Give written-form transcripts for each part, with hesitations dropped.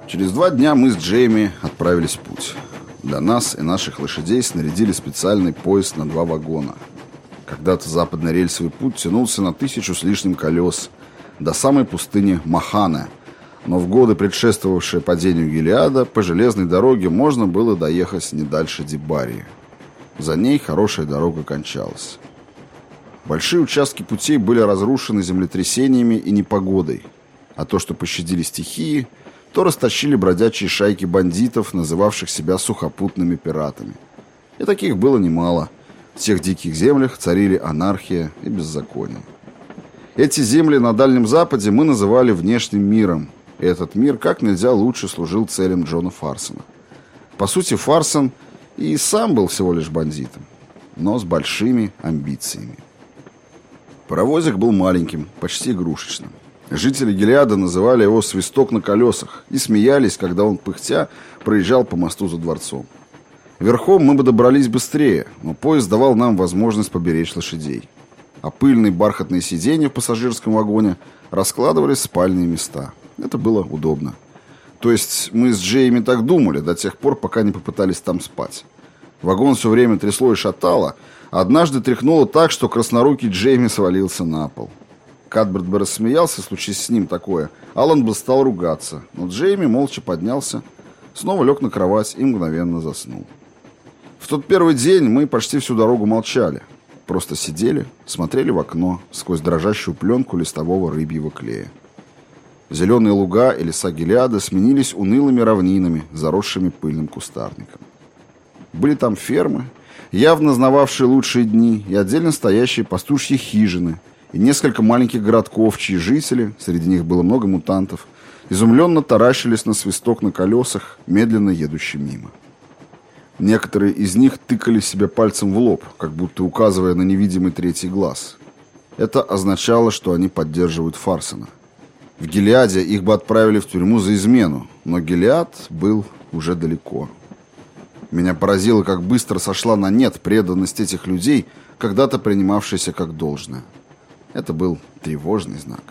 Через 2 дня мы с Джейми отправились в путь. Для нас и наших лошадей снарядили специальный поезд на 2 вагона. Когда-то западный рельсовый путь тянулся на 1000 с лишним колес до самой пустыни Махана, но в годы, предшествовавшие падению Гилеада, по железной дороге можно было доехать не дальше Дебарии. За ней хорошая дорога кончалась. Большие участки путей были разрушены землетрясениями и непогодой, а то, что пощадили стихии, то растащили бродячие шайки бандитов, называвших себя сухопутными пиратами. И таких было немало. В тех диких землях царили анархия и беззаконие. Эти земли на Дальнем Западе мы называли внешним миром, и этот мир как нельзя лучше служил целям Джона Фарсона. По сути, Фарсон и сам был всего лишь бандитом, но с большими амбициями. Паровозик был маленьким, почти игрушечным. Жители Гилеада называли его «свисток на колесах» и смеялись, когда он, пыхтя, проезжал по мосту за дворцом. Верхом мы бы добрались быстрее, но поезд давал нам возможность поберечь лошадей. А пыльные бархатные сиденья в пассажирском вагоне раскладывались в спальные места. Это было удобно. То есть мы с Джейми так думали до тех пор, пока не попытались там спать. Вагон все время трясло и шатало, а однажды тряхнуло так, что краснорукий Джейми свалился на пол. Кадберт бы рассмеялся, случись с ним такое. Алан бы стал ругаться, но Джейми молча поднялся, снова лег на кровать и мгновенно заснул. В тот первый день мы почти всю дорогу молчали. Просто сидели, смотрели в окно сквозь дрожащую пленку листового рыбьего клея. Зеленые луга и леса Гилеада сменились унылыми равнинами, заросшими пыльным кустарником. Были там фермы, явно знававшие лучшие дни, и отдельно стоящие пастушьи хижины, и несколько маленьких городков, чьи жители, среди них было много мутантов, изумленно таращились на свисток на колесах, медленно едущий мимо. Некоторые из них тыкали себе пальцем в лоб, как будто указывая на невидимый третий глаз. Это означало, что они поддерживают Фарсона. В Гилеаде их бы отправили в тюрьму за измену, но Гилеад был уже далеко. Меня поразило, как быстро сошла на нет преданность этих людей, когда-то принимавшейся как должное. Это был тревожный знак.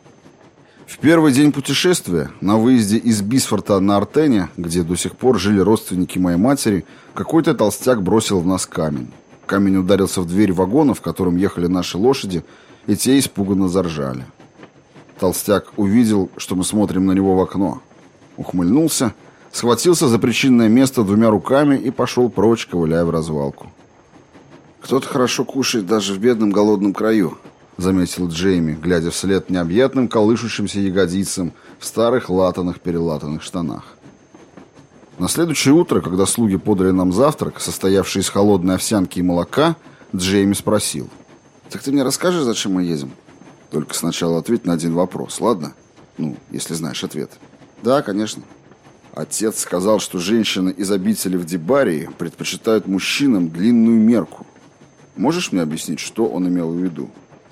В первый день путешествия, на выезде из Бисфорта на Артене, где до сих пор жили родственники моей матери, какой-то толстяк бросил в нас камень. Камень ударился в дверь вагона, в котором ехали наши лошади, и те испуганно заржали. Толстяк увидел, что мы смотрим на него в окно. Ухмыльнулся, схватился за причинное место 2 руками и пошел прочь, ковыляя в развалку. «Кто-то хорошо кушает даже в бедном голодном краю», — заметил Джейми, глядя вслед необъятным колышущимся ягодицам в старых латаных-перелатанных штанах. На следующее утро, когда слуги подали нам завтрак, состоявший из холодной овсянки и молока, Джейми спросил: «Так ты мне расскажешь, зачем мы едем? Только сначала ответь на один вопрос, ладно? Ну, если знаешь ответ». «Да, конечно». «Отец сказал, что женщины из обители в Дебарии предпочитают мужчинам длинную мерку. Можешь мне объяснить, что он имел в виду?»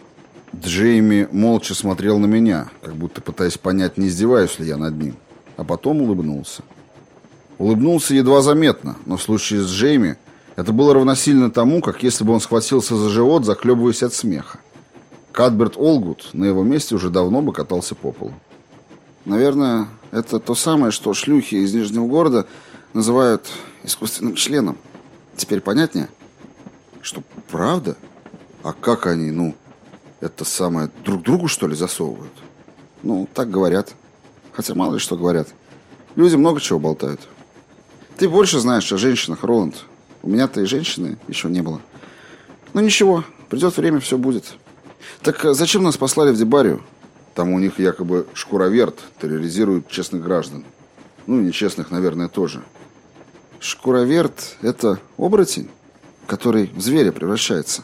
Джейми молча смотрел на меня, как будто пытаясь понять, не издеваюсь ли я над ним, а потом улыбнулся. Улыбнулся едва заметно, но в случае с Джейми это было равносильно тому, как если бы он схватился за живот, захлебываясь от смеха. Кадберт Олгут на его месте уже давно бы катался по полу. «Наверное, это то самое, что шлюхи из Нижнего города называют искусственным членом. Теперь понятнее?» «Что, правда? А как они, это самое, друг другу, что ли, засовывают?» «Ну, так говорят. Хотя мало ли что говорят. Люди много чего болтают. Ты больше знаешь о женщинах, Роланд. У меня-то и женщины еще не было. Ну ничего, придет время, все будет. Так зачем нас послали в Дебарию? Там у них якобы шкуроверт терроризирует честных граждан. Ну и нечестных, наверное, тоже». «Шкуроверт — это оборотень, который в зверя превращается?»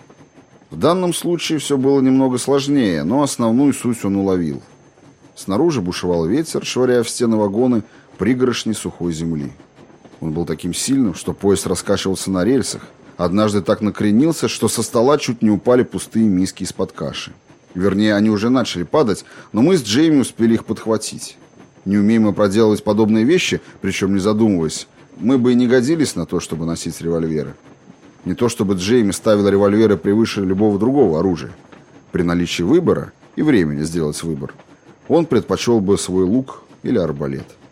В данном случае все было немного сложнее, но основную суть он уловил. Снаружи бушевал ветер, швыряя в стены вагоны пригоршни сухой земли. Он был таким сильным, что поезд раскачивался на рельсах. Однажды так накренился, что со стола чуть не упали пустые миски из-под каши. Вернее, они уже начали падать, но мы с Джейми успели их подхватить. Не умеем мы проделывать подобные вещи, причем не задумываясь, мы бы и не годились на то, чтобы носить револьверы. Не то чтобы Джейми ставил револьверы превыше любого другого оружия. При наличии выбора и времени сделать выбор, он предпочел бы свой лук или арбалет.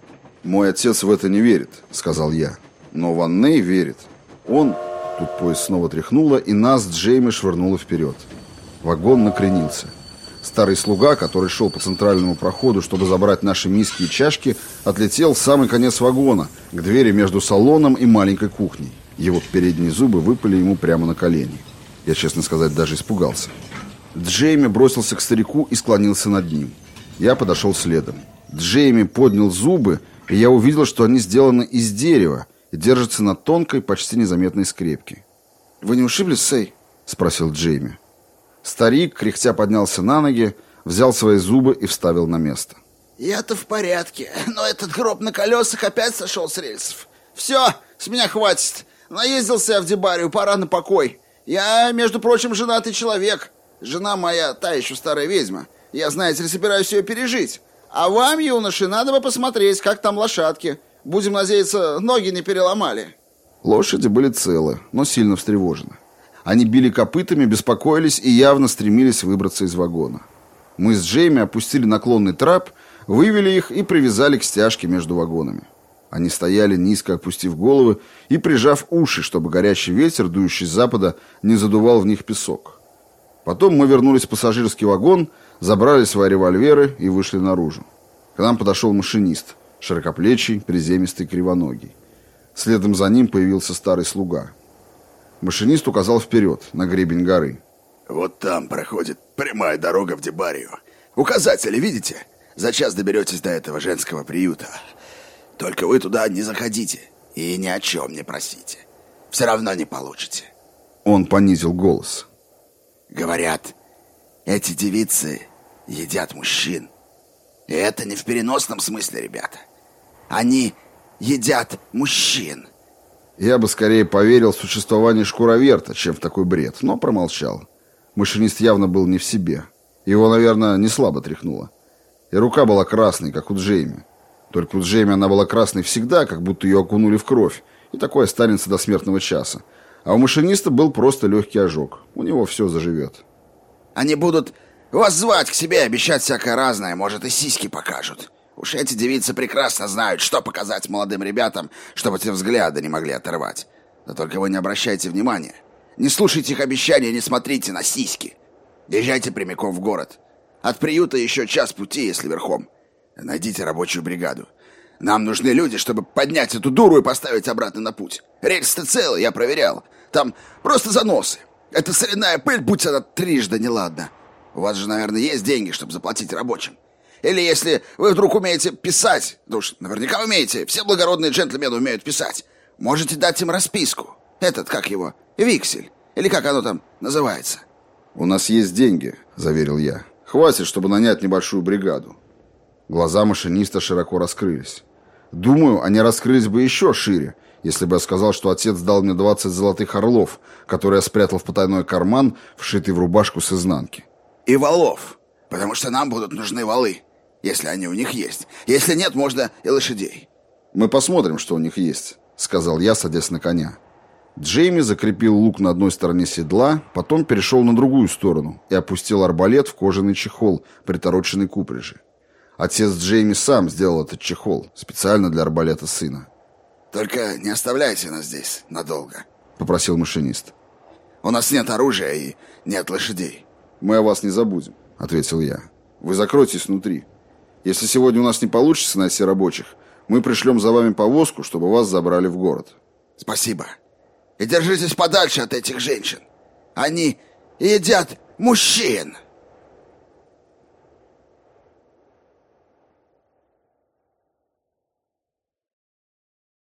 «Мой отец в это не верит», — сказал я. «Но Ванней верит. Он...» Тут поезд снова тряхнуло, и нас с Джейми швырнуло вперед. Вагон накренился. Старый слуга, который шел по центральному проходу, чтобы забрать наши миски и чашки, отлетел в самый конец вагона, к двери между салоном и маленькой кухней. Его передние зубы выпали ему прямо на колени. Я, честно сказать, даже испугался. Джейми бросился к старику и склонился над ним. Я подошел следом. Джейми поднял зубы, и я увидел, что они сделаны из дерева и держатся на тонкой, почти незаметной скрепке. «Вы не ушиблись, Сэй?» — спросил Джейми. Старик, кряхтя, поднялся на ноги, взял свои зубы и вставил на место. «Я-то в порядке, но этот гроб на колесах опять сошел с рельсов. Все, с меня хватит. Наездился я в Дебарию, пора на покой. Я, между прочим, женатый человек. Жена моя, та еще старая ведьма. Я, знаете ли, собираюсь ее пережить. А вам, юноши, надо бы посмотреть, как там лошадки. Будем надеяться, ноги не переломали». Лошади были целы, но сильно встревожены. Они били копытами, беспокоились и явно стремились выбраться из вагона. Мы с Джейми опустили наклонный трап, вывели их и привязали к стяжке между вагонами. Они стояли, низко опустив головы и прижав уши, чтобы горячий ветер, дующий с запада, не задувал в них песок. Потом мы вернулись в пассажирский вагон, забрали свои револьверы и вышли наружу. К нам подошел машинист, широкоплечий, приземистый, кривоногий. Следом за ним появился старый слуга. Машинист указал вперед, на гребень горы. «Вот там проходит прямая дорога в Дебарию. Указатели, видите? За час доберетесь до этого женского приюта. Только вы туда не заходите и ни о чем не просите. Все равно не получите». Он понизил голос. «Говорят, эти девицы едят мужчин. И это не в переносном смысле, ребята. Они едят мужчин». Я бы скорее поверил в существование шкуроверта, чем в такой бред, но промолчал. Машинист явно был не в себе. Его, наверное, не слабо тряхнуло. И рука была красной, как у Джейми. Только у Джейми она была красной всегда, как будто ее окунули в кровь, и такое останется до смертного часа. А у машиниста был просто легкий ожог. У него все заживет. «Они будут вас звать к себе, обещать всякое разное, может, и сиськи покажут. Уж эти девицы прекрасно знают, что показать молодым ребятам, чтобы те взгляды не могли оторвать. Да только вы не обращайте внимания. Не слушайте их обещания, не смотрите на сиськи. Езжайте прямиком в город. От приюта еще час пути, если верхом. Найдите рабочую бригаду. Нам нужны люди, чтобы поднять эту дуру и поставить обратно на путь. Рельсы-то целые, я проверял. Там просто заносы. Это соляная пыль, будь она трижды неладна. У вас же, наверное, есть деньги, чтобы заплатить рабочим. Или если вы вдруг умеете писать, да уж наверняка умеете, все благородные джентльмены умеют писать, можете дать им расписку. Этот, как его, вексель, или как оно там называется. «У нас есть деньги», — заверил я. «Хватит, чтобы нанять небольшую бригаду». Глаза машиниста широко раскрылись. Думаю, они раскрылись бы еще шире, если бы я сказал, что отец дал мне 20 золотых орлов, которые я спрятал в потайной карман, вшитый в рубашку с изнанки. «И валов, потому что нам будут нужны валы. Если они у них есть. Если нет, можно и лошадей». «Мы посмотрим, что у них есть», — сказал я, садясь на коня. Джейми закрепил лук на одной стороне седла, потом перешел на другую сторону и опустил арбалет в кожаный чехол, притороченный к упряжи. Отец Джейми сам сделал этот чехол, специально для арбалета сына. «Только не оставляйте нас здесь надолго», — попросил машинист. «У нас нет оружия и нет лошадей». «Мы о вас не забудем», — ответил я. «Вы закройтесь внутри. Если сегодня у нас не получится найти рабочих, мы пришлем за вами повозку, чтобы вас забрали в город». «Спасибо. И держитесь подальше от этих женщин. Они едят мужчин».